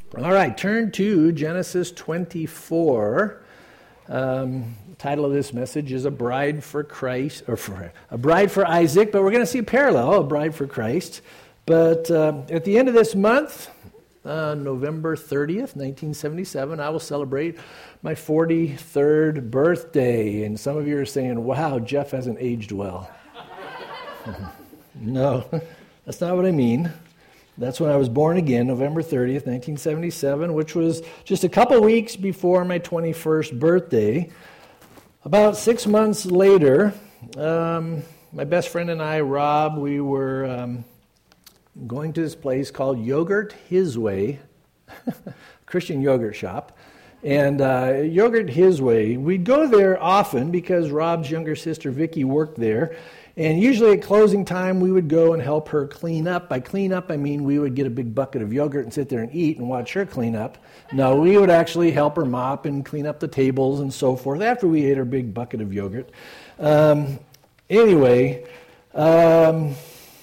All right, turn to Genesis 24. Title of this message is A Bride for Christ, or A Bride for Isaac, but we're going to see a parallel, A Bride for Christ. But at the end of this month, November 30th, 1977, I will celebrate my 43rd birthday. And some of you are saying, wow, Jeff hasn't aged well. No, that's not what I mean. That's when I was born again, November 30th, 1977, which was just a couple weeks before my 21st birthday. About 6 months later, my best friend and I, Rob, we were going to this place called Yogurt His Way, Christian yogurt shop. And Yogurt His Way, we'd go there often because Rob's younger sister, Vicky, worked there. And usually at closing time, we would go and help her clean up. By clean up, I mean we would get a big bucket of yogurt and sit there and eat and watch her clean up. No, we would actually help her mop and clean up the tables and so forth after we ate our big bucket of yogurt. Anyway, it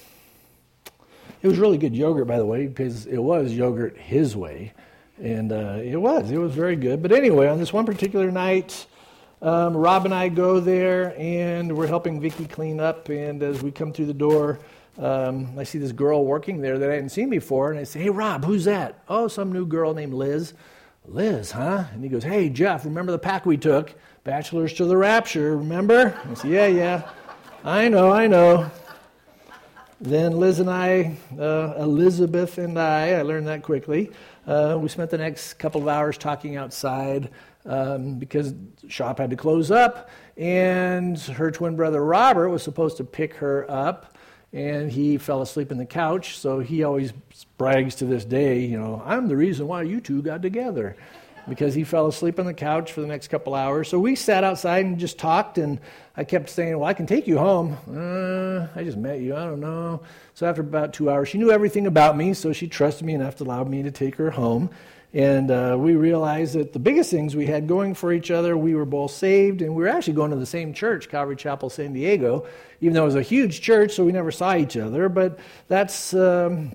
was really good yogurt, by the way, because it was Yogurt His Way. And it was very good. But anyway, on this one particular night, Rob and I go there, and we're helping Vicky clean up, and as we come through the door, I see this girl working there that I hadn't seen before, and I say, hey, Rob, who's that? Oh, some new girl named Liz. Liz, huh? And he goes, hey, Jeff, remember the pack we took? Bachelors to the Rapture, remember? I say, yeah, I know. Then Liz and I, Elizabeth and I learned that quickly. We spent the next couple of hours talking outside, because the shop had to close up, and her twin brother Robert was supposed to pick her up, and he fell asleep in the couch, so he always brags to this day, I'm the reason why you two got together, because he fell asleep on the couch for the next couple hours. So we sat outside and just talked, and I kept saying, well, I can take you home. I just met you, I don't know. So after about 2 hours, she knew everything about me, so she trusted me enough to allow me to take her home. And we realized that the biggest things we had going for each other, we were both saved, and we were actually going to the same church, Calvary Chapel, San Diego, even though it was a huge church, so we never saw each other. But that's, how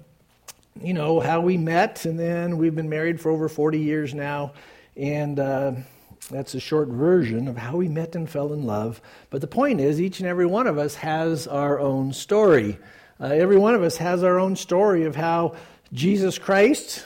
we met, and then we've been married for over 40 years now, and that's a short version of how we met and fell in love. But the point is, each and every one of us has our own story. Every one of us has our own story of how Jesus Christ,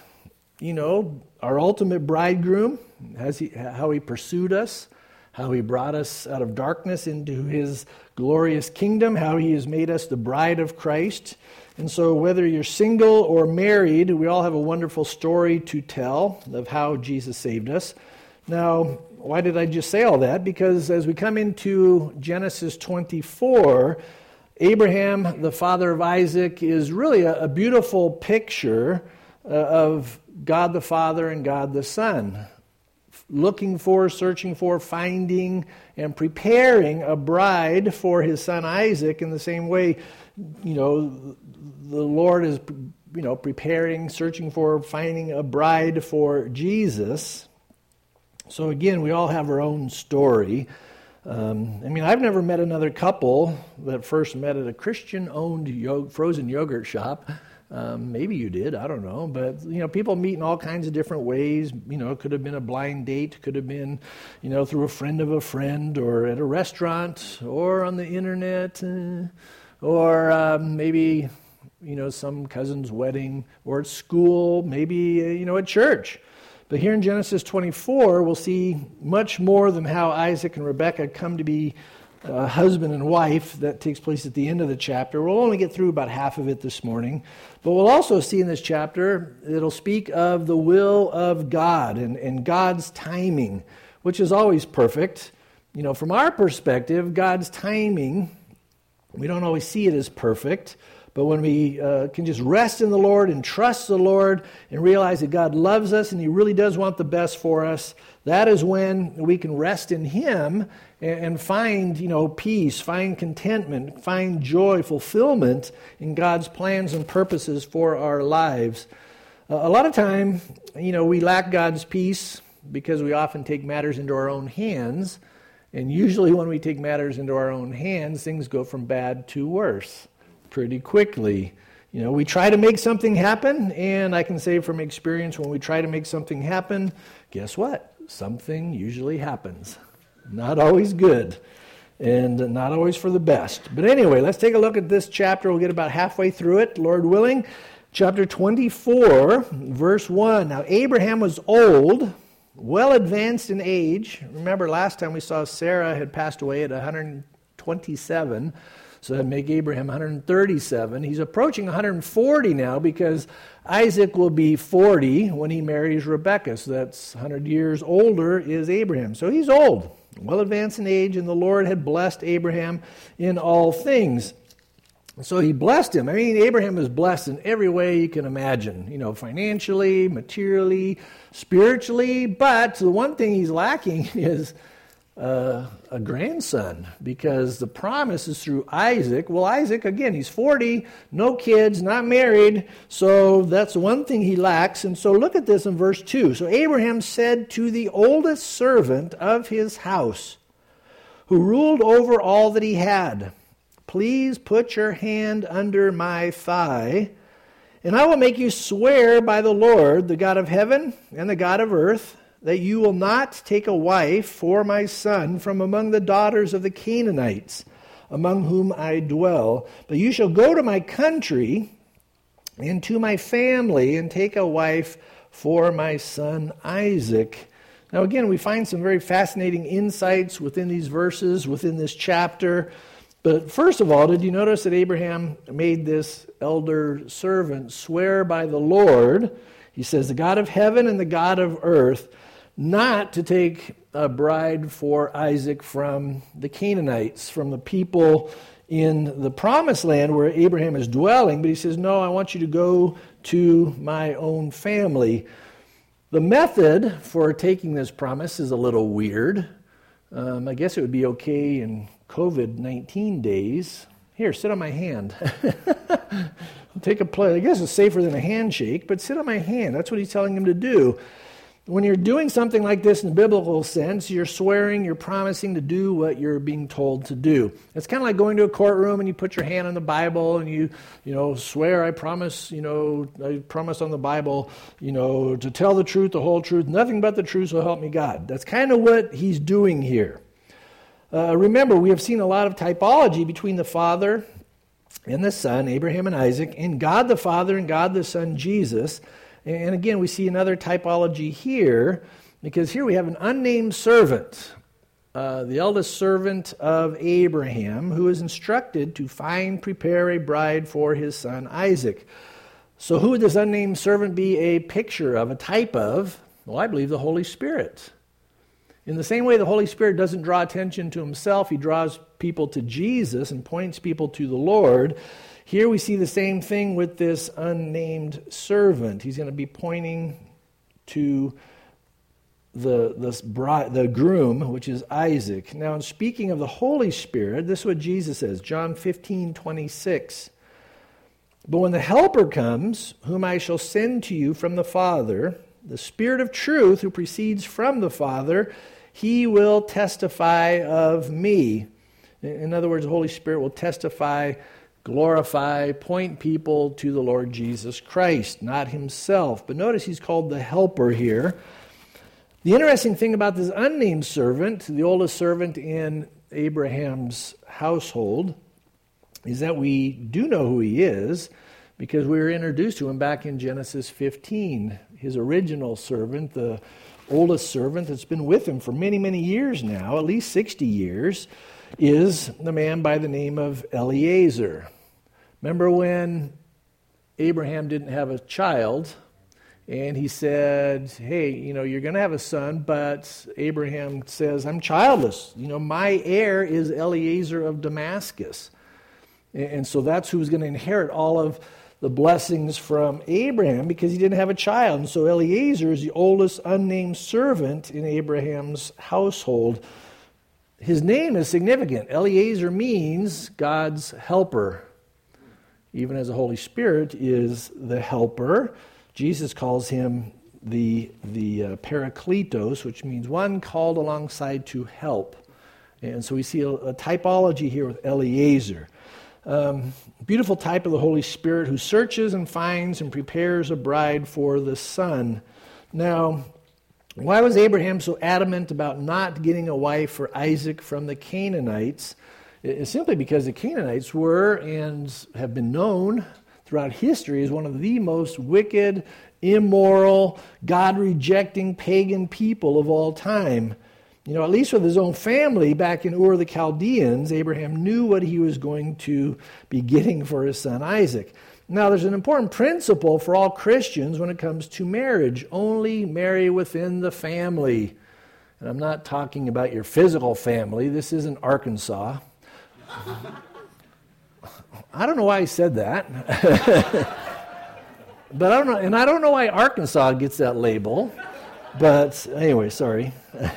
our ultimate bridegroom, how he pursued us, how he brought us out of darkness into his glorious kingdom, how he has made us the bride of Christ. And so whether you're single or married, we all have a wonderful story to tell of how Jesus saved us. Now, why did I just say all that? Because as we come into Genesis 24, Abraham, the father of Isaac, is really a beautiful picture of God the Father and God the Son, looking for, searching for, finding, and preparing a bride for his son Isaac in the same way, the Lord is, preparing, searching for, finding a bride for Jesus. So again, we all have our own story. I've never met another couple that first met at a Christian-owned frozen yogurt shop. Maybe you did, I don't know. But, people meet in all kinds of different ways. It could have been a blind date, could have been, through a friend of a friend, or at a restaurant, or on the internet, or maybe, some cousin's wedding, or at school, maybe, at church. But here in Genesis 24, we'll see much more than how Isaac and Rebekah come to be husband and wife. That takes place at the end of the chapter. We'll only get through about half of it this morning. But we'll also see in this chapter, it'll speak of the will of God and God's timing, which is always perfect. From our perspective, God's timing, we don't always see it as perfect. But when we can just rest in the Lord and trust the Lord and realize that God loves us and he really does want the best for us, that is when we can rest in him and find, peace, find contentment, find joy, fulfillment in God's plans and purposes for our lives. A lot of time, we lack God's peace because we often take matters into our own hands. And usually when we take matters into our own hands, things go from bad to worse pretty quickly. We try to make something happen, and I can say from experience, when we try to make something happen, guess what? Something usually happens. Not always good, and not always for the best. But anyway, let's take a look at this chapter. We'll get about halfway through it, Lord willing. Chapter 24, verse 1. Now Abraham was old, well advanced in age. Remember last time we saw Sarah had passed away at 127, so that'd make Abraham 137. He's approaching 140 now because Isaac will be 40 when he marries Rebekah. So that's 100 years older is Abraham. So he's old, well advanced in age, and the Lord had blessed Abraham in all things. So he blessed him. I mean, Abraham was blessed in every way you can imagine, financially, materially, spiritually. But the one thing he's lacking is a grandson, because the promise is through Isaac. Well, Isaac, again, he's 40, no kids, not married, so that's one thing he lacks. And so look at this in verse 2. So Abraham said to the oldest servant of his house, who ruled over all that he had, "Please put your hand under my thigh, and I will make you swear by the Lord, the God of heaven and the God of earth, that you will not take a wife for my son from among the daughters of the Canaanites, among whom I dwell, but you shall go to my country and to my family and take a wife for my son Isaac." Now again, we find some very fascinating insights within these verses, within this chapter. But first of all, did you notice that Abraham made this elder servant swear by the Lord? He says, the God of heaven and the God of earth, not to take a bride for Isaac from the Canaanites, from the people in the promised land where Abraham is dwelling. But he says, no, I want you to go to my own family. The method for taking this promise is a little weird. I guess it would be okay in COVID-19 days. Here, sit on my hand. Take a play. I guess it's safer than a handshake, but sit on my hand. That's what he's telling him to do. When you're doing something like this in the biblical sense, you're swearing, you're promising to do what you're being told to do. It's kind of like going to a courtroom and you put your hand on the Bible and you swear, I promise on the Bible, to tell the truth, the whole truth, nothing but the truth, so help me God. That's kind of what he's doing here. Remember, we have seen a lot of typology between the Father and the Son, Abraham and Isaac, and God the Father and God the Son, Jesus. And again, we see another typology here, because here we have an unnamed servant, the eldest servant of Abraham, who is instructed to prepare a bride for his son Isaac. So who would this unnamed servant be a picture of, a type of? Well, I believe the Holy Spirit. In the same way the Holy Spirit doesn't draw attention to himself, he draws people to Jesus and points people to the Lord. Here we see the same thing with this unnamed servant. He's going to be pointing to the groom, which is Isaac. Now, in speaking of the Holy Spirit, this is what Jesus says, John 15:26. "But when the Helper comes, whom I shall send to you from the Father, the Spirit of truth who proceeds from the Father, he will testify of me." In other words, the Holy Spirit will testify, glorify, point people to the Lord Jesus Christ, not himself. But notice he's called the Helper here. The interesting thing about this unnamed servant, the oldest servant in Abraham's household, is that we do know who he is because we were introduced to him back in Genesis 15. His original servant, the oldest servant that's been with him for many, many years now, at least 60 years, is the man by the name of Eliezer. Remember when Abraham didn't have a child, and he said, hey, you're going to have a son, but Abraham says, I'm childless. My heir is Eliezer of Damascus. And so that's who's going to inherit all of the blessings from Abraham, because he didn't have a child. And so Eliezer is the oldest unnamed servant in Abraham's household. His name is significant. Eliezer means God's helper, even as the Holy Spirit is the helper. Jesus calls him the Parakletos, which means one called alongside to help. And so we see a typology here with Eliezer. Beautiful type of the Holy Spirit who searches and finds and prepares a bride for the Son. Now, why was Abraham so adamant about not getting a wife for Isaac from the Canaanites? It's simply because the Canaanites were and have been known throughout history as one of the most wicked, immoral, God-rejecting pagan people of all time. At least with his own family back in Ur of the Chaldeans, Abraham knew what he was going to be getting for his son Isaac. Now, there's an important principle for all Christians when it comes to marriage. Only marry within the family. And I'm not talking about your physical family. This isn't Arkansas. I don't know why I said that. But I don't know why Arkansas gets that label. But anyway, sorry.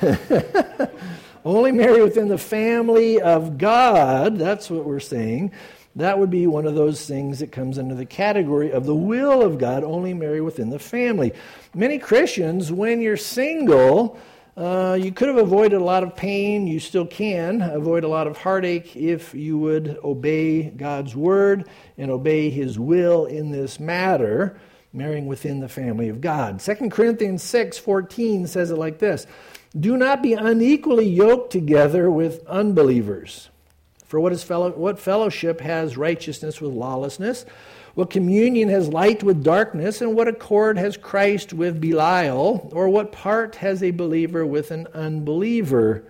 Only marry within the family of God. That's what we're saying. That would be one of those things that comes under the category of the will of God. Only marry within the family. Many Christians, when you're single, you could have avoided a lot of pain. You still can avoid a lot of heartache if you would obey God's word and obey his will in this matter, marrying within the family of God. 2 Corinthians 6:14 says it like this: "Do not be unequally yoked together with unbelievers. For what fellowship has righteousness with lawlessness? What communion has light with darkness? And what accord has Christ with Belial? Or what part has a believer with an unbeliever?"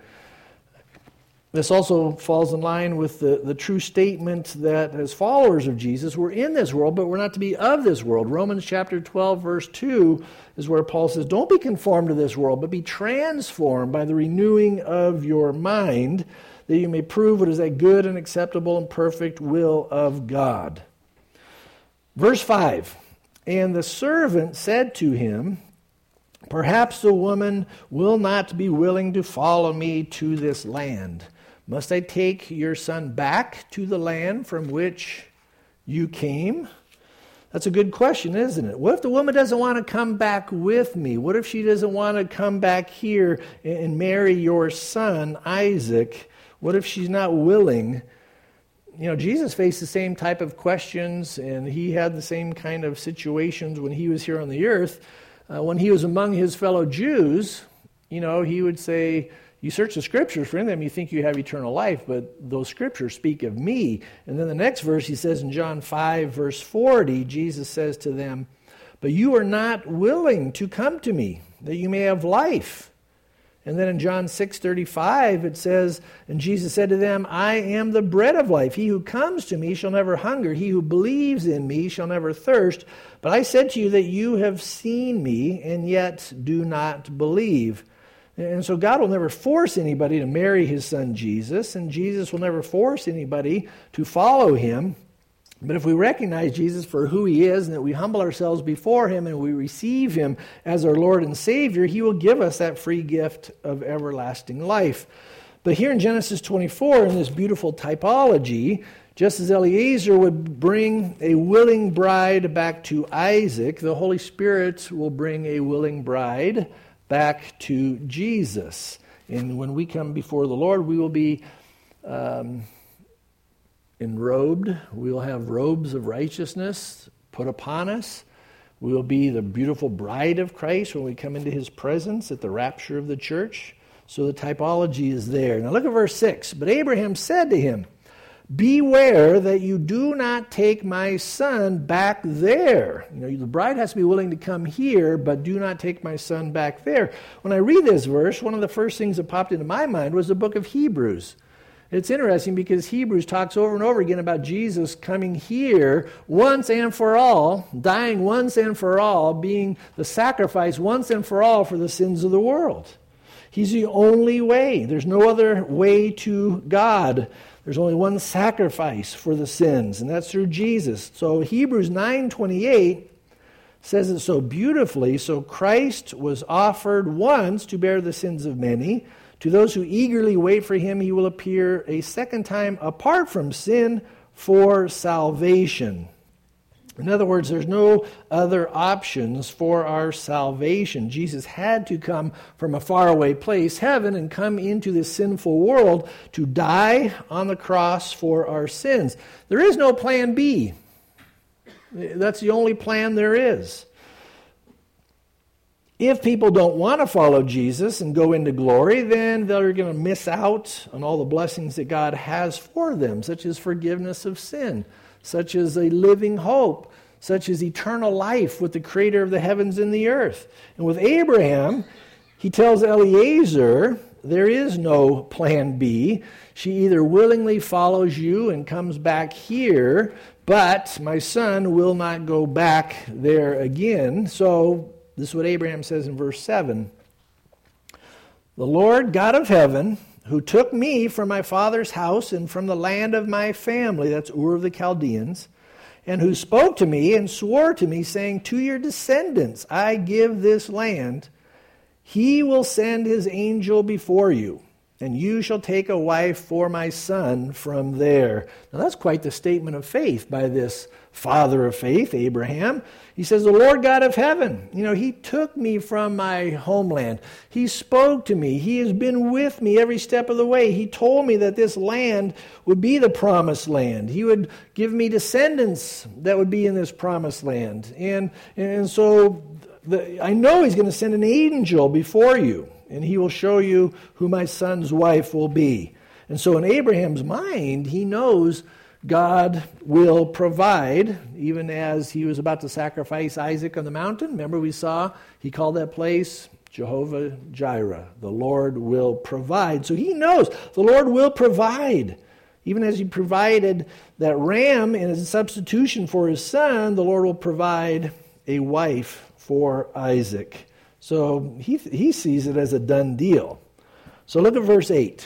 This also falls in line with the true statement that as followers of Jesus, we're in this world, but we're not to be of this world. Romans chapter 12, verse 2 is where Paul says, "Don't be conformed to this world, but be transformed by the renewing of your mind, that you may prove what is that good and acceptable and perfect will of God." Verse 5, "And the servant said to him, Perhaps the woman will not be willing to follow me to this land. Must I take your son back to the land from which you came?" That's a good question, isn't it? What if the woman doesn't want to come back with me? What if she doesn't want to come back here and marry your son, Isaac? What if she's not willing? Jesus faced the same type of questions, and he had the same kind of situations when he was here on the earth. When he was among his fellow Jews, he would say, "You search the scriptures, for in them you think you have eternal life, but those scriptures speak of me." And then the next verse, he says in John 5, verse 40, Jesus says to them, "But you are not willing to come to me, that you may have life." And then in John 6:35 it says, "And Jesus said to them, I am the bread of life. He who comes to me shall never hunger. He who believes in me shall never thirst. But I said to you that you have seen me and yet do not believe." And so God will never force anybody to marry his son Jesus, and Jesus will never force anybody to follow him. But if we recognize Jesus for who he is and that we humble ourselves before him and we receive him as our Lord and Savior, he will give us that free gift of everlasting life. But here in Genesis 24, in this beautiful typology, just as Eliezer would bring a willing bride back to Isaac, the Holy Spirit will bring a willing bride back to Jesus. And when we come before the Lord, we will be enrobed. We will have robes of righteousness put upon us. We will be the beautiful bride of Christ when we come into his presence at the rapture of the church. So the typology is there. Now look at verse 6. "But Abraham said to him, Beware that you do not take my son back there." The bride has to be willing to come here, but do not take my son back there. When I read this verse, one of the first things that popped into my mind was the book of Hebrews. It's interesting because Hebrews talks over and over again about Jesus coming here once and for all, dying once and for all, being the sacrifice once and for all for the sins of the world. He's the only way. There's no other way to God. There's only one sacrifice for the sins, and that's through Jesus. So Hebrews 9:28 says it so beautifully. "So Christ was offered once to bear the sins of many. To those who eagerly wait for him, he will appear a second time apart from sin for salvation." In other words, there's no other options for our salvation. Jesus had to come from a faraway place, heaven, and come into this sinful world to die on the cross for our sins. There is no plan B. That's the only plan there is. If people don't want to follow Jesus and go into glory, then they're going to miss out on all the blessings that God has for them, such as forgiveness of sin, such as a living hope, such as eternal life with the Creator of the heavens and the earth. And with Abraham, he tells Eliezer, there is no plan B. She either willingly follows you and comes back here, but my son will not go back there again. So this is what Abraham says in verse 7. The Lord God of heaven, who took me from my father's house and from the land of my family, that's Ur of the Chaldeans, and who spoke to me and swore to me, saying, to your descendants I give this land, he will send his angel before you, and you shall take a wife for my son from there. Now that's quite the statement of faith by this father of faith, Abraham. He says, the Lord God of heaven, he took me from my homeland. He spoke to me. He has been with me every step of the way. He told me that this land would be the promised land. He would give me descendants that would be in this promised land. And so I know he's going to send an angel before you, and he will show you who my son's wife will be. And so in Abraham's mind, he knows God will provide, even as he was about to sacrifice Isaac on the mountain. Remember we saw, he called that place Jehovah Jireh. The Lord will provide. So he knows the Lord will provide. Even as he provided that ram in a substitution for his son, the Lord will provide a wife for Isaac. So he sees it as a done deal. So look at verse 8.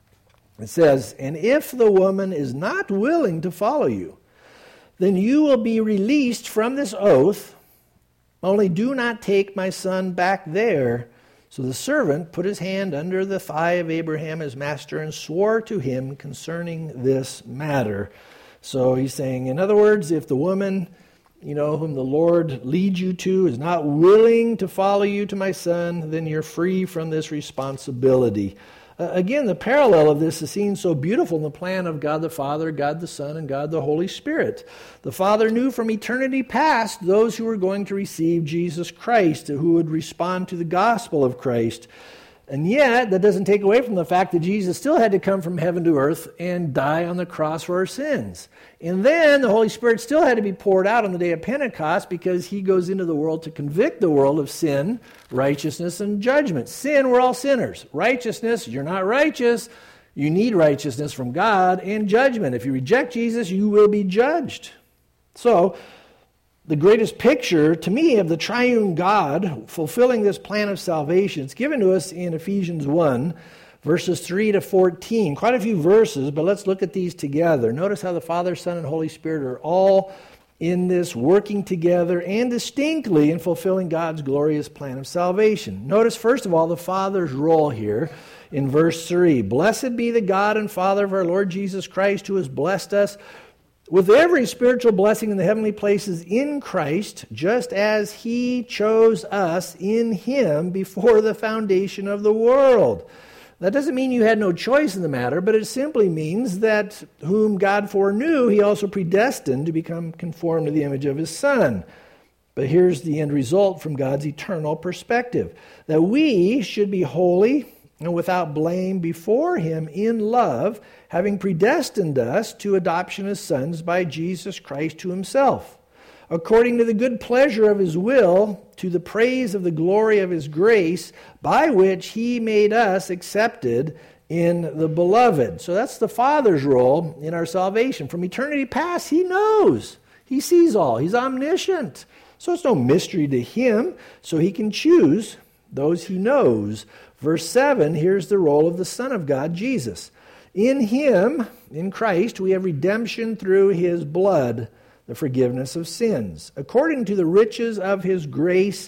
It says, and if the woman is not willing to follow you, then you will be released from this oath, only do not take my son back there. So the servant put his hand under the thigh of Abraham his master and swore to him concerning this matter. So he's saying, in other words, if the woman, whom the Lord leads you to is not willing to follow you to my son, then you're free from this responsibility. Again, the parallel of this is seen so beautiful in the plan of God the Father, God the Son, and God the Holy Spirit. The Father knew from eternity past those who were going to receive Jesus Christ, who would respond to the gospel of Christ. And yet, that doesn't take away from the fact that Jesus still had to come from heaven to earth and die on the cross for our sins. And then the Holy Spirit still had to be poured out on the day of Pentecost because he goes into the world to convict the world of sin, righteousness, and judgment. Sin, we're all sinners. Righteousness, you're not righteous. You need righteousness from God. And judgment. If you reject Jesus, you will be judged. So, the greatest picture to me of the triune God fulfilling this plan of salvation, it's given to us in Ephesians 1, verses 3 to 14. Quite a few verses, but let's look at these together. Notice how the Father, Son, and Holy Spirit are all in this working together and distinctly in fulfilling God's glorious plan of salvation. Notice, first of all, the Father's role here in verse 3. Blessed be the God and Father of our Lord Jesus Christ, who has blessed us with every spiritual blessing in the heavenly places in Christ, just as he chose us in him before the foundation of the world. That doesn't mean you had no choice in the matter, but it simply means that whom God foreknew, he also predestined to become conformed to the image of his Son. But here's the end result from God's eternal perspective, that we should be holy and without blame before him in love, having predestined us to adoption as sons by Jesus Christ to himself, according to the good pleasure of his will, to the praise of the glory of his grace, by which he made us accepted in the beloved. So that's the Father's role in our salvation. From eternity past, he knows. He sees all. He's omniscient. So it's no mystery to him, so he can choose those he knows. Verse 7, here's the role of the Son of God, Jesus. In him, in Christ, we have redemption through his blood, the forgiveness of sins. According to the riches of his grace,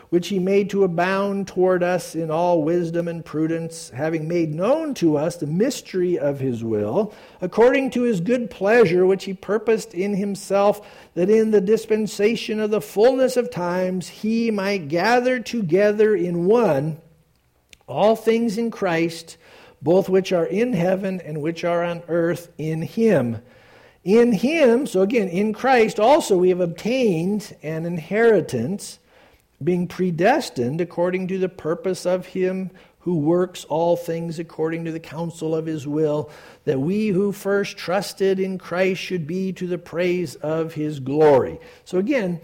which he made to abound toward us in all wisdom and prudence, having made known to us the mystery of his will, according to his good pleasure, which he purposed in himself, that in the dispensation of the fullness of times he might gather together in one all things in Christ, both which are in heaven and which are on earth, in him. In him, so again, in Christ also we have obtained an inheritance, being predestined according to the purpose of him who works all things according to the counsel of his will, that we who first trusted in Christ should be to the praise of his glory. So again,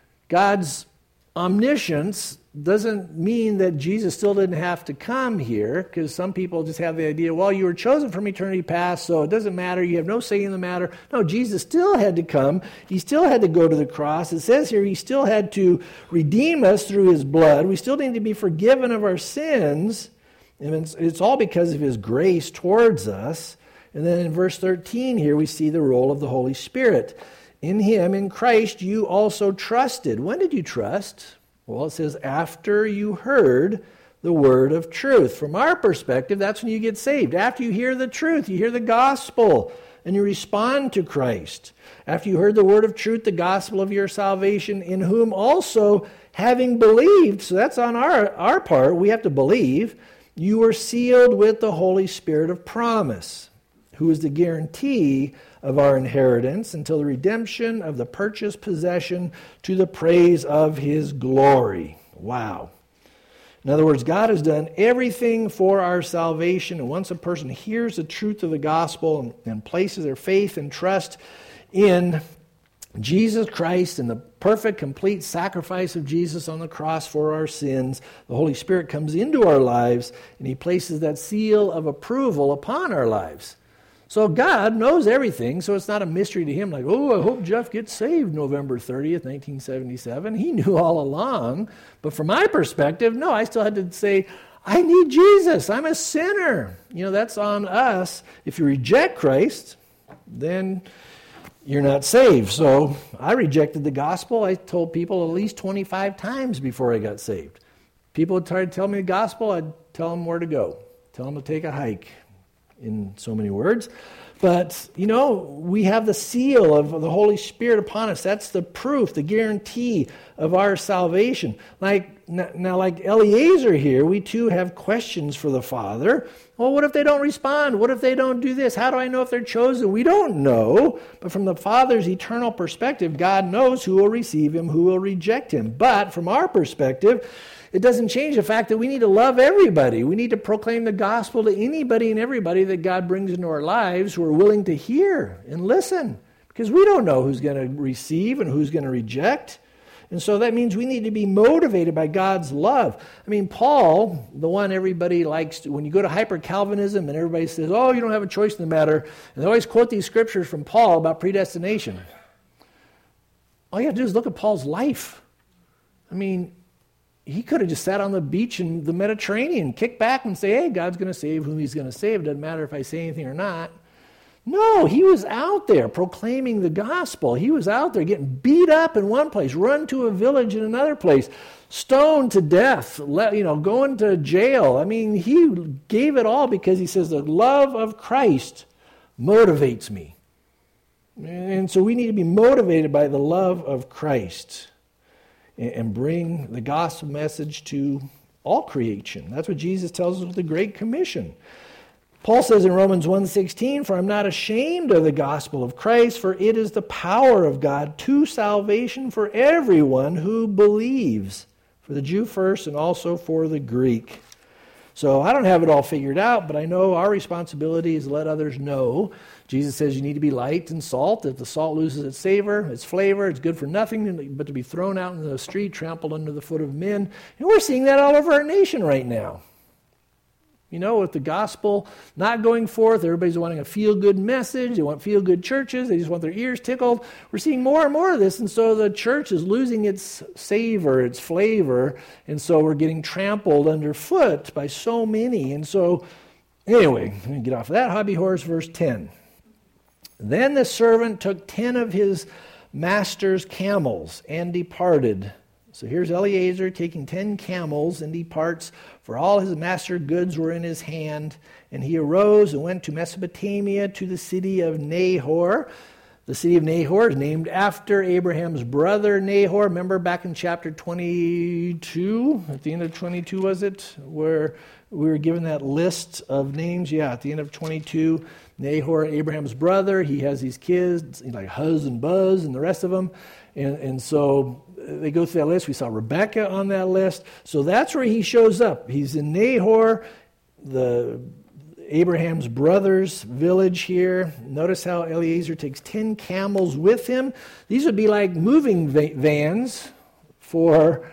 God's omniscience doesn't mean that Jesus still didn't have to come here, because some people just have the idea, well, you were chosen from eternity past, so it doesn't matter, you have no say in the matter. No, Jesus still had to come. He still had to go to the cross. It says here he still had to redeem us through his blood. We still need to be forgiven of our sins, and it's all because of his grace towards us. And then in verse 13 here we see the role of the Holy Spirit. In him, in Christ, you also trusted. When did you trust? Well, it says, after you heard the word of truth. From our perspective, that's when you get saved. After you hear the truth, you hear the gospel, and you respond to Christ. After you heard the word of truth, the gospel of your salvation, in whom also, having believed, so that's on our part, we have to believe, you were sealed with the Holy Spirit of promise, who is the guarantee of our inheritance until the redemption of the purchased possession to the praise of his glory. Wow. In other words, God has done everything for our salvation, and once a person hears the truth of the gospel and places their faith and trust in Jesus Christ and the perfect, complete sacrifice of Jesus on the cross for our sins, the Holy Spirit comes into our lives, and he places that seal of approval upon our lives. So God knows everything, so it's not a mystery to him like, oh, I hope Jeff gets saved November 30th, 1977. He knew all along. But from my perspective, no, I still had to say, I need Jesus. I'm a sinner. You know, that's on us. If you reject Christ, then you're not saved. So I rejected the gospel. I told people at least 25 times before I got saved. People would try to tell me the gospel. I'd tell them where to go. Tell them to take a hike, in so many words. But, you know, we have the seal of the Holy Spirit upon us. That's the proof, the guarantee of our salvation. Like Eliezer here, we too have questions for the Father. Well, what if they don't respond? What if they don't do this? How do I know if they're chosen? We don't know. But from the Father's eternal perspective, God knows who will receive him, who will reject him. But from our perspective, it doesn't change the fact that we need to love everybody. We need to proclaim the gospel to anybody and everybody that God brings into our lives who are willing to hear and listen. Because we don't know who's going to receive and who's going to reject. And so that means we need to be motivated by God's love. I mean, Paul, the one everybody likes to, when you go to hyper-Calvinism and everybody says, oh, you don't have a choice in the matter, and they always quote these scriptures from Paul about predestination. All you have to do is look at Paul's life. I mean, he could have just sat on the beach in the Mediterranean, kicked back and say, hey, God's going to save whom he's going to save. It doesn't matter if I say anything or not. No, he was out there proclaiming the gospel. He was out there getting beat up in one place, run to a village in another place, stoned to death, going to jail. I mean, he gave it all because he says the love of Christ motivates me. And so we need to be motivated by the love of Christ and bring the gospel message to all creation. That's what Jesus tells us with the Great Commission. Paul says in Romans 1:16, for I'm not ashamed of the gospel of Christ, for it is the power of God to salvation for everyone who believes, for the Jew first and also for the Greek. So I don't have it all figured out, but I know our responsibility is to let others know. Jesus says you need to be light and salt. If the salt loses its savor, its flavor, it's good for nothing but to be thrown out into the street, trampled under the foot of men. And we're seeing that all over our nation right now. You know, with the gospel not going forth, everybody's wanting a feel-good message. They want feel-good churches. They just want their ears tickled. We're seeing more and more of this, and so the church is losing its savor, its flavor, and so we're getting trampled underfoot by so many. And so, anyway, let me get off of that hobby horse, verse 10. Then the servant took 10 of his master's camels and departed. So here's Eliezer taking 10 camels and departs, for all his master's goods were in his hand. And he arose and went to Mesopotamia to the city of Nahor. The city of Nahor is named after Abraham's brother Nahor. Remember back in chapter 22, at the end of 22 was it, where we were given that list of names? Yeah, at the end of 22, Nahor, Abraham's brother, he has these kids, like Huz and Buzz and the rest of them. And so they go through that list. We saw Rebekah on that list. So that's where he shows up. He's in Nahor, Abraham's brother's village here. Notice how Eliezer takes 10 camels with him. These would be like moving vans for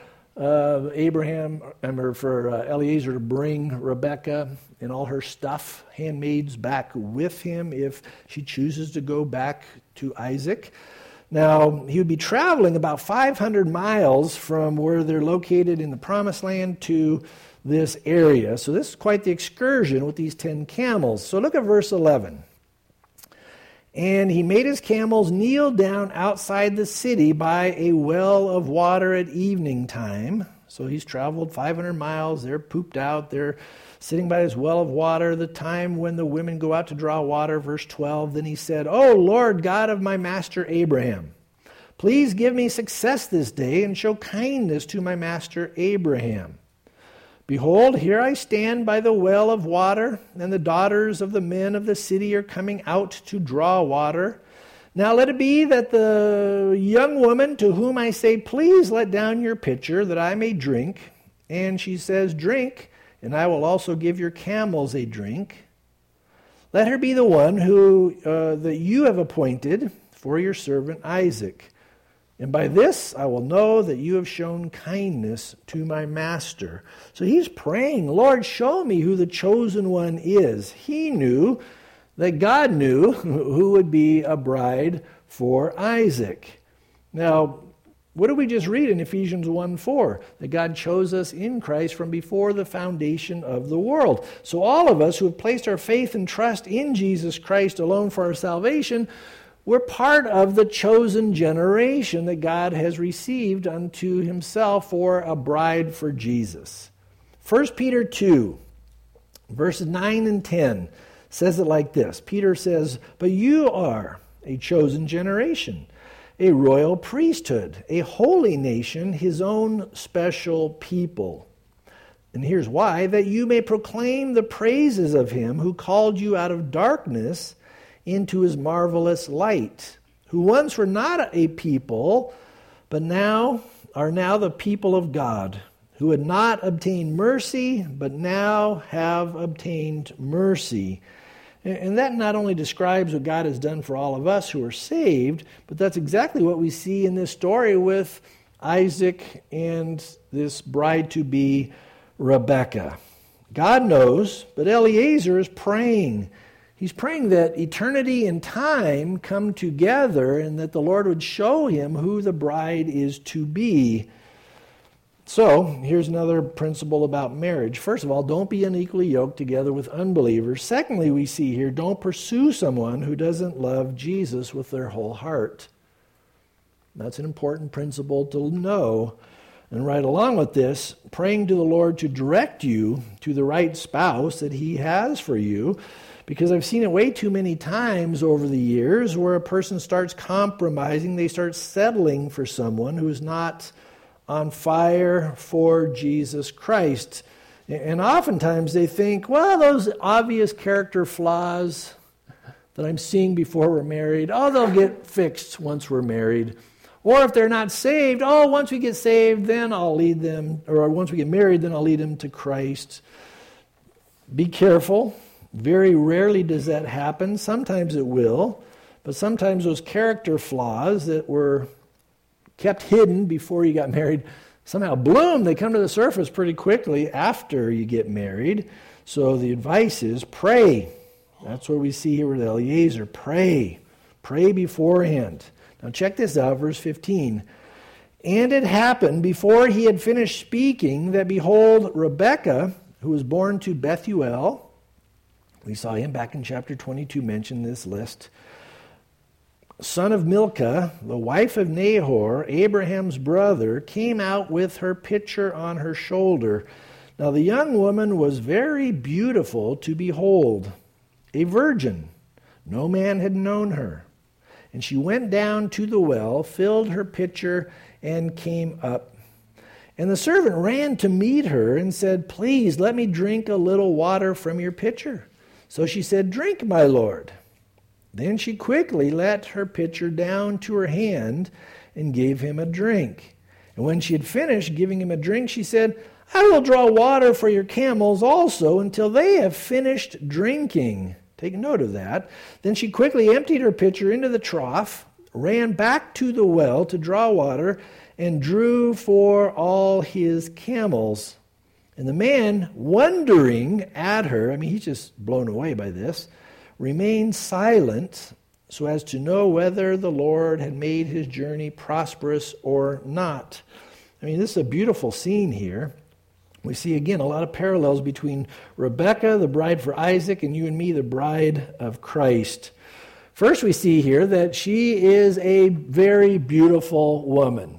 Eliezer to bring Rebekah and all her stuff, handmaids, back with him if she chooses to go back to Isaac. Now, he would be traveling about 500 miles from where they're located in the Promised Land to this area. So this is quite the excursion with these 10 camels. So look at verse 11. And he made his camels kneel down outside the city by a well of water at evening time. So he's traveled 500 miles. They're pooped out. They're sitting by this well of water, the time when the women go out to draw water. Verse 12, then he said, O Lord God of my master Abraham, please give me success this day and show kindness to my master Abraham. Behold, here I stand by the well of water, and the daughters of the men of the city are coming out to draw water. Now let it be that the young woman to whom I say, please let down your pitcher that I may drink, and she says, drink, and I will also give your camels a drink. Let her be the one who that you have appointed for your servant Isaac. And by this I will know that you have shown kindness to my master. So he's praying, Lord, show me who the chosen one is. He knew that God knew who would be a bride for Isaac. Now, what did we just read in Ephesians 1:4? That God chose us in Christ from before the foundation of the world. So all of us who have placed our faith and trust in Jesus Christ alone for our salvation, we're part of the chosen generation that God has received unto himself for a bride for Jesus. 1 Peter 2, verses 9 and 10 says it like this. Peter says, but you are a chosen generation, a royal priesthood, a holy nation, his own special people. And here's why, that you may proclaim the praises of him who called you out of darkness into his marvelous light, who once were not a people, but now are the people of God, who had not obtained mercy, but now have obtained mercy. And that not only describes what God has done for all of us who are saved, but that's exactly what we see in this story with Isaac and this bride-to-be, Rebekah. God knows, but Eliezer is praying. He's praying that eternity and time come together and that the Lord would show him who the bride is to be. So, here's another principle about marriage. First of all, don't be unequally yoked together with unbelievers. Secondly, we see here, don't pursue someone who doesn't love Jesus with their whole heart. That's an important principle to know. And right along with this, praying to the Lord to direct you to the right spouse that he has for you. Because I've seen it way too many times over the years where a person starts compromising, they start settling for someone who is not on fire for Jesus Christ. And oftentimes they think, well, those obvious character flaws that I'm seeing before we're married, they'll get fixed once we're married. Or if they're not saved, once we get saved, then I'll lead them, or once we get married, then I'll lead them to Christ. Be careful. Very rarely does that happen. Sometimes it will. But sometimes those character flaws that were kept hidden before you got married somehow bloom. They come to the surface pretty quickly after you get married. So the advice is pray. That's what we see here with Eliezer. Pray. Pray beforehand. Now check this out, verse 15. And it happened before he had finished speaking that, behold, Rebekah, who was born to Bethuel, we saw him back in chapter 22 mention this list. son of Milcah, the wife of Nahor, Abraham's brother, came out with her pitcher on her shoulder. Now the young woman was very beautiful to behold, a virgin. No man had known her. And she went down to the well, filled her pitcher, and came up. And the servant ran to meet her and said, "Please, let me drink a little water from your pitcher." So she said, "Drink, my lord." Then she quickly let her pitcher down to her hand and gave him a drink. And when she had finished giving him a drink, she said, "I will draw water for your camels also until they have finished drinking." Take note of that. Then she quickly emptied her pitcher into the trough, ran back to the well to draw water, and drew for all his camels. And the man, wondering at her, he's just blown away by this, remained silent so as to know whether the Lord had made his journey prosperous or not. This is a beautiful scene here. We see again a lot of parallels between Rebekah, the bride for Isaac, and you and me, the bride of Christ. First, we see here that she is a very beautiful woman.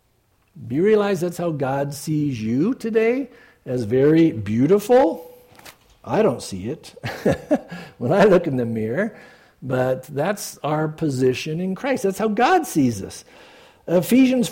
Do you realize that's how God sees you today? As very beautiful? I don't see it when I look in the mirror, but that's our position in Christ. That's how God sees us. Ephesians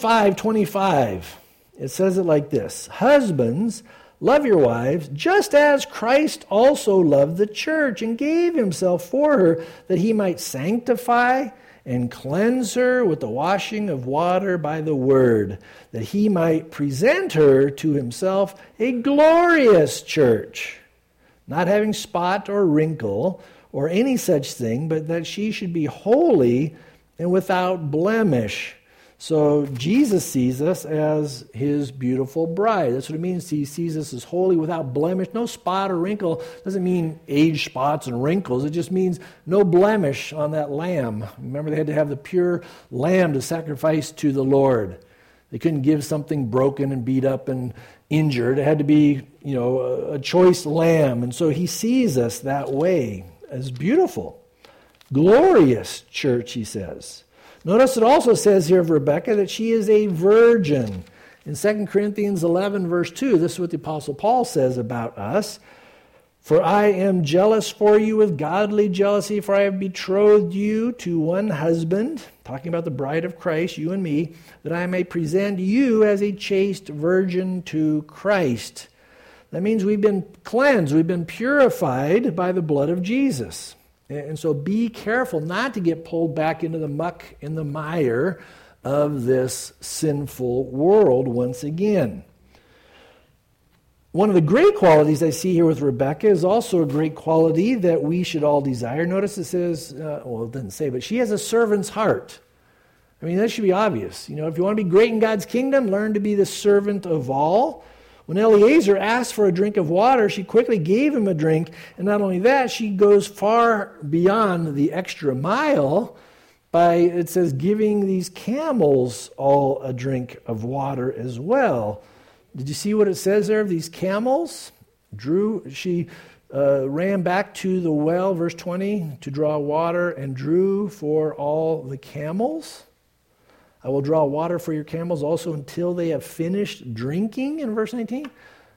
5:25. It says it like this: "Husbands, love your wives, just as Christ also loved the church and gave himself for her, that he might sanctify and cleanse her with the washing of water by the word, that he might present her to himself a glorious church, not having spot or wrinkle or any such thing, but that she should be holy and without blemish." So Jesus sees us as his beautiful bride. That's what it means. He sees us as holy, without blemish. No spot or wrinkle. Doesn't mean age spots and wrinkles. It just means no blemish on that lamb. Remember, they had to have the pure lamb to sacrifice to the Lord. They couldn't give something broken and beat up and injured. It had to be, a choice lamb. And so he sees us that way, as beautiful. Glorious church, he says. Notice it also says here of Rebekah that she is a virgin. In 2 Corinthians 11, verse 2, this is what the Apostle Paul says about us. "For I am jealous for you with godly jealousy, for I have betrothed you to one husband," talking about the bride of Christ, you and me, "that I may present you as a chaste virgin to Christ." That means we've been cleansed, we've been purified by the blood of Jesus. And so be careful not to get pulled back into the muck and the mire of this sinful world once again. One of the great qualities I see here with Rebekah is also a great quality that we should all desire. Notice it says, it doesn't say, but she has a servant's heart. That should be obvious. If you want to be great in God's kingdom, learn to be the servant of all. When Eliezer asked for a drink of water, she quickly gave him a drink. And not only that, she goes far beyond the extra mile by, it says, giving these camels all a drink of water as well. Did you see what it says there of these camels? She ran back to the well, verse 20, to draw water and drew for all the camels. "I will draw water for your camels also until they have finished drinking," in verse 19.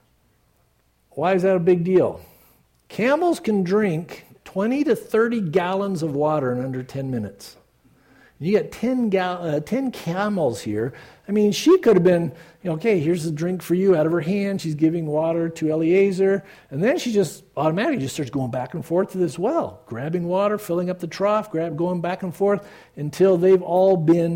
Why is that a big deal? Camels can drink 20 to 30 gallons of water in under 10 minutes. You got 10 camels here. She could have been, okay, here's the drink for you out of her hand. She's giving water to Eliezer. And then she just automatically just starts going back and forth to this well, grabbing water, filling up the trough, going back and forth until they've all been,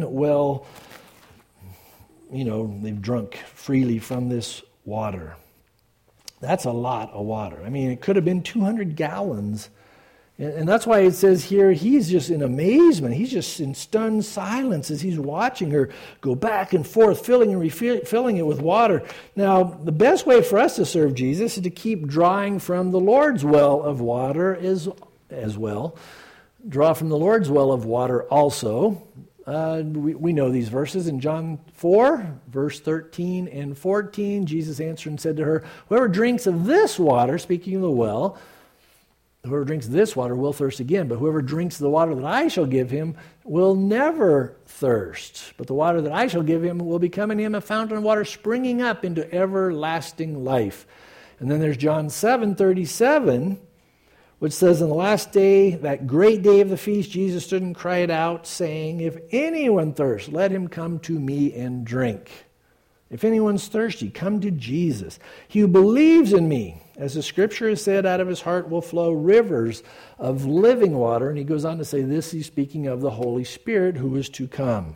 they've drunk freely from this water. That's a lot of water. It could have been 200 gallons. And that's why it says here, he's just in amazement. He's just in stunned silence as he's watching her go back and forth, filling and refilling it with water. Now, the best way for us to serve Jesus is to keep drawing from the Lord's well of water as well. Draw from the Lord's well of water also. We know these verses. In John 4, verse 13 and 14, Jesus answered and said to her, "Whoever drinks of this water," speaking of the well, Whoever drinks this water will thirst again, but whoever drinks the water that I shall give him will never thirst. But the water that I shall give him will become in him a fountain of water springing up into everlasting life. And then there's John 7:37, which says, "In the last day, that great day of the feast, Jesus stood and cried out, saying, 'If anyone thirsts, let him come to me and drink.'" If anyone's thirsty, come to Jesus. "He who believes in me, as the scripture has said, out of his heart will flow rivers of living water." And he goes on to say this, he's speaking of the Holy Spirit who is to come.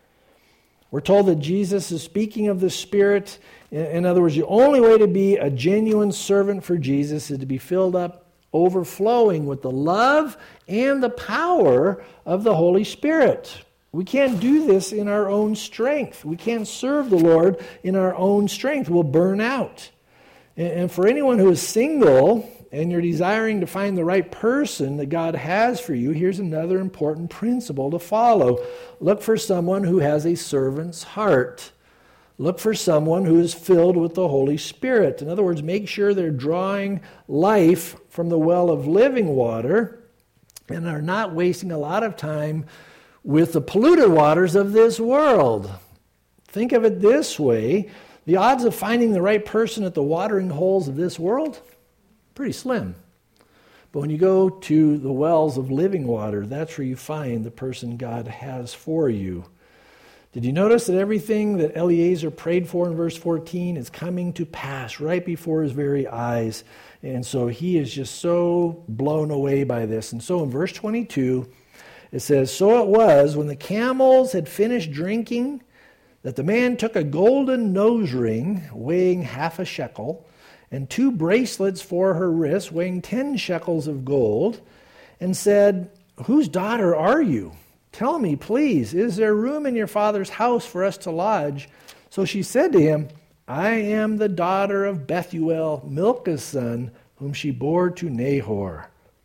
We're told that Jesus is speaking of the Spirit. In other words, the only way to be a genuine servant for Jesus is to be filled up, overflowing with the love and the power of the Holy Spirit. We can't do this in our own strength. We can't serve the Lord in our own strength. We'll burn out. And for anyone who is single and you're desiring to find the right person that God has for you, here's another important principle to follow. Look for someone who has a servant's heart. Look for someone who is filled with the Holy Spirit. In other words, make sure they're drawing life from the well of living water and are not wasting a lot of time with the polluted waters of this world. Think of it this way. The odds of finding the right person at the watering holes of this world, pretty slim. But when you go to the wells of living water, that's where you find the person God has for you. Did you notice that everything that Eliezer prayed for in verse 14 is coming to pass right before his very eyes? And so he is just so blown away by this. And so in verse 22, it says, "So it was, when the camels had finished drinking, that the man took a golden nose ring weighing 1/2 shekel, and 2 bracelets for her wrists weighing 10 shekels of gold, and said, 'Whose daughter are you? Tell me, please, is there room in your father's house for us to lodge?' So she said to him, 'I am the daughter of Bethuel, Milcah's son, whom she bore to Nahor.'"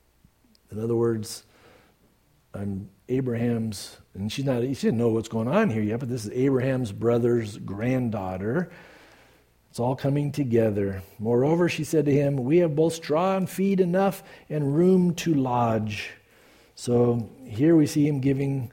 In other words, I'm Abraham's, and she didn't know what's going on here yet, but this is Abraham's brother's granddaughter. It's all coming together. "Moreover," she said to him, "we have both straw and feed enough and room to lodge." So here we see him giving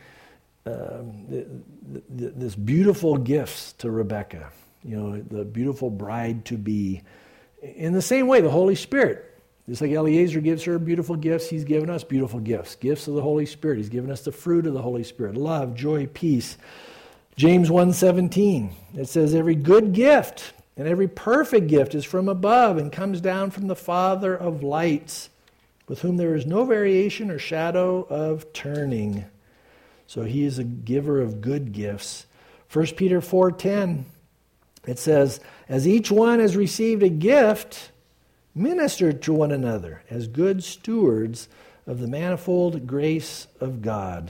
this beautiful gifts to Rebekah, the beautiful bride to be. In the same way, the Holy Spirit, just like Eliezer gives her beautiful gifts, he's given us beautiful gifts. Gifts of the Holy Spirit. He's given us the fruit of the Holy Spirit. Love, joy, peace. James 1:17, it says, "Every good gift and every perfect gift is from above and comes down from the Father of lights, with whom there is no variation or shadow of turning." So he is a giver of good gifts. 1 Peter 4:10, it says, "As each one has received a gift, minister to one another as good stewards of the manifold grace of God."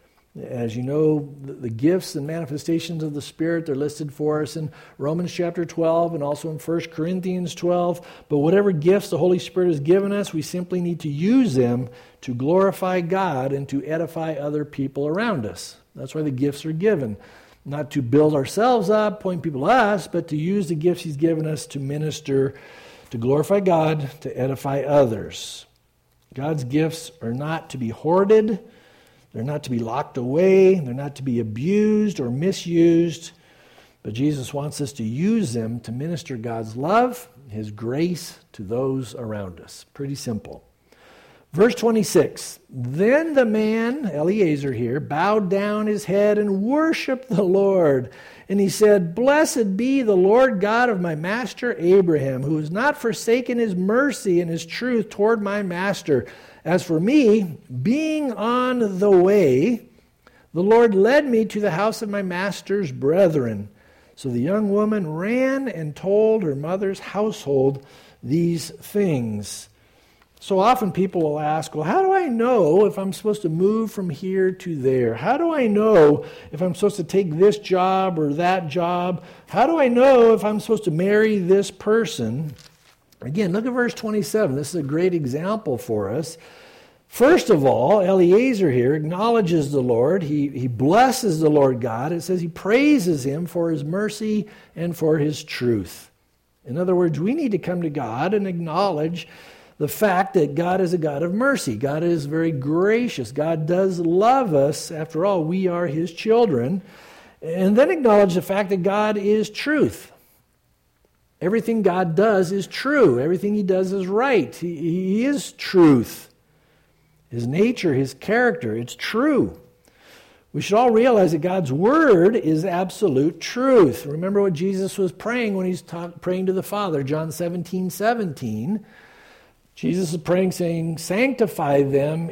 As you know, the gifts and manifestations of the Spirit, they're listed for us in Romans chapter 12 and also in 1 Corinthians 12. But whatever gifts the Holy Spirit has given us, we simply need to use them to glorify God and to edify other people around us. That's why the gifts are given. Not to build ourselves up, point people to us, but to use the gifts He's given us to minister, to glorify God, to edify others. God's gifts are not to be hoarded. They're not to be locked away. They're not to be abused or misused. But Jesus wants us to use them to minister God's love, His grace to those around us. Pretty simple. Verse 26, "Then the man," Eliezer here, "bowed down his head and worshiped the Lord. And he said, 'Blessed be the Lord God of my master Abraham, who has not forsaken his mercy and his truth toward my master. As for me, being on the way, the Lord led me to the house of my master's brethren.' So the young woman ran and told her mother's household these things." So often people will ask, well, how do I know if I'm supposed to move from here to there? How do I know if I'm supposed to take this job or that job? How do I know if I'm supposed to marry this person? Again, look at verse 27. This is a great example for us. First of all, Eliezer here acknowledges the Lord. He blesses the Lord God. It says he praises Him for His mercy and for His truth. In other words, we need to come to God and acknowledge the fact that God is a God of mercy. God is very gracious. God does love us. After all, we are His children. And then acknowledge the fact that God is truth. Everything God does is true. Everything He does is right. He is truth. His nature, His character, it's true. We should all realize that God's Word is absolute truth. Remember what Jesus was praying when He's praying to the Father, John 17:17. Jesus is praying, saying, sanctify them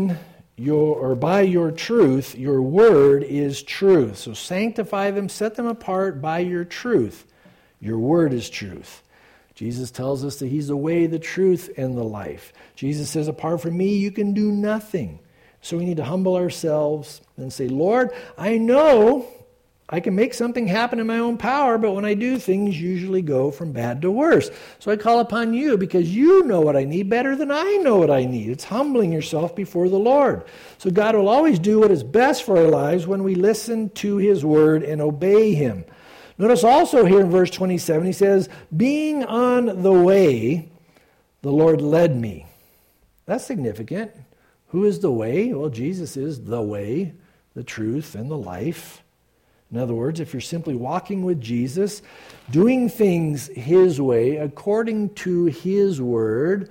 by your truth. Your word is truth. So sanctify them, set them apart by your truth. Your word is truth. Jesus tells us that He's the way, the truth, and the life. Jesus says, apart from me, you can do nothing. So we need to humble ourselves and say, Lord, I know I can make something happen in my own power, but when I do, things usually go from bad to worse. So I call upon you because you know what I need better than I know what I need. It's humbling yourself before the Lord. So God will always do what is best for our lives when we listen to His word and obey Him. Notice also here in verse 27, He says, being on the way, the Lord led me. That's significant. Who is the way? Well, Jesus is the way, the truth, and the life. In other words, if you're simply walking with Jesus, doing things His way, according to His word,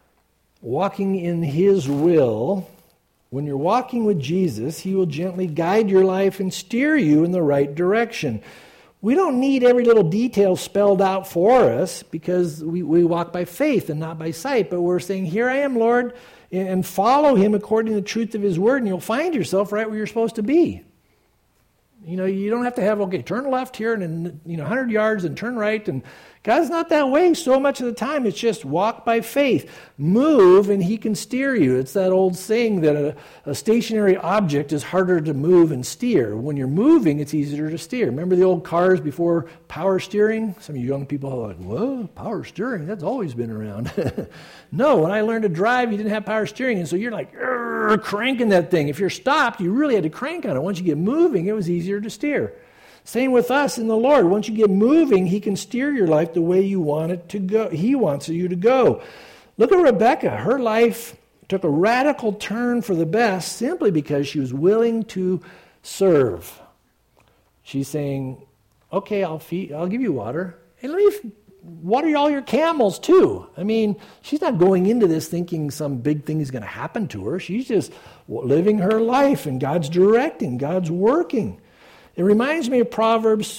walking in His will, when you're walking with Jesus, He will gently guide your life and steer you in the right direction. We don't need every little detail spelled out for us because we walk by faith and not by sight, but we're saying, here I am, Lord, and follow Him according to the truth of His word, and you'll find yourself right where you're supposed to be. You know, you don't have to have, turn left here and then, 100 yards and turn right. And God's not that way so much of the time. It's just walk by faith. Move and He can steer you. It's that old saying that a stationary object is harder to move and steer. When you're moving, it's easier to steer. Remember the old cars before power steering? Some of you young people are like, whoa, power steering, that's always been around. No, when I learned to drive, you didn't have power steering. And so you're like, cranking that thing. If you're stopped, you really had to crank on it. Once you get moving, it was easier to steer. Same with us in the Lord. Once you get moving, He can steer your life the way you want it to go. He wants you to go. Look at Rebecca. Her life took a radical turn for the best simply because she was willing to serve. She's saying, okay, I'll give you water. And let me water all your camels too. I mean, she's not going into this thinking some big thing is going to happen to her. She's just living her life, and God's directing, God's working. It reminds me of Proverbs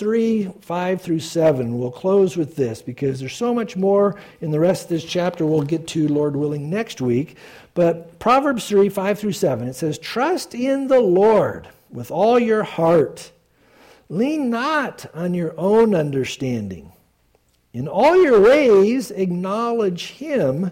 3:5-7. We'll close with this because there's so much more in the rest of this chapter we'll get to, Lord willing, next week. But Proverbs 3:5-7, it says, trust in the Lord with all your heart. Lean not on your own understanding. In all your ways acknowledge Him,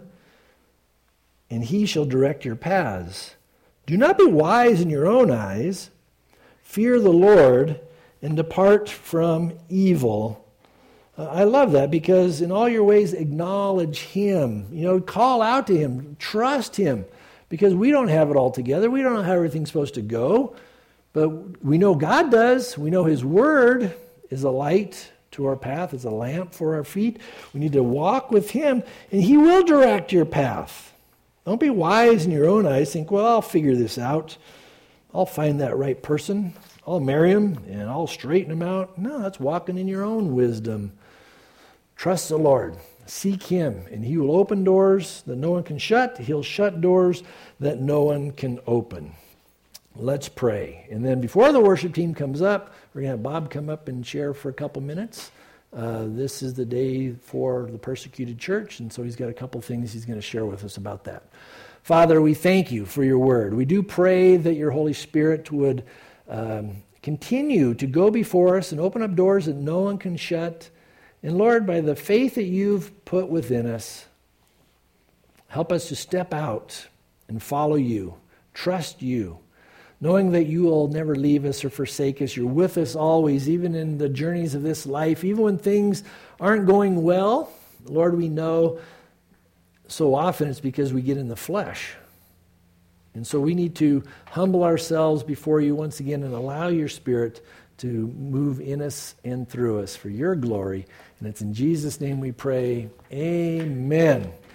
and He shall direct your paths. Do not be wise in your own eyes. Fear the Lord and depart from evil. I love that because in all your ways acknowledge Him. Call out to Him. Trust Him because we don't have it all together. We don't know how everything's supposed to go. But we know God does. We know His Word is a light to our path, is a lamp for our feet. We need to walk with Him, and He will direct your path. Don't be wise in your own eyes. Think, well, I'll figure this out. I'll find that right person. I'll marry him, and I'll straighten him out. No, that's walking in your own wisdom. Trust the Lord. Seek Him, and He will open doors that no one can shut. He'll shut doors that no one can open. Let's pray. And then before the worship team comes up, we're going to have Bob come up and share for a couple minutes. This is the day for the persecuted church, and so he's got a couple things he's going to share with us about that. Father, we thank You for Your word. We do pray that Your Holy Spirit would continue to go before us and open up doors that no one can shut. And Lord, by the faith that You've put within us, help us to step out and follow You, trust You, knowing that You will never leave us or forsake us. You're with us always, even in the journeys of this life, even when things aren't going well. Lord, we know so often it's because we get in the flesh. And so we need to humble ourselves before You once again and allow Your Spirit to move in us and through us for Your glory. And it's in Jesus' name we pray. Amen.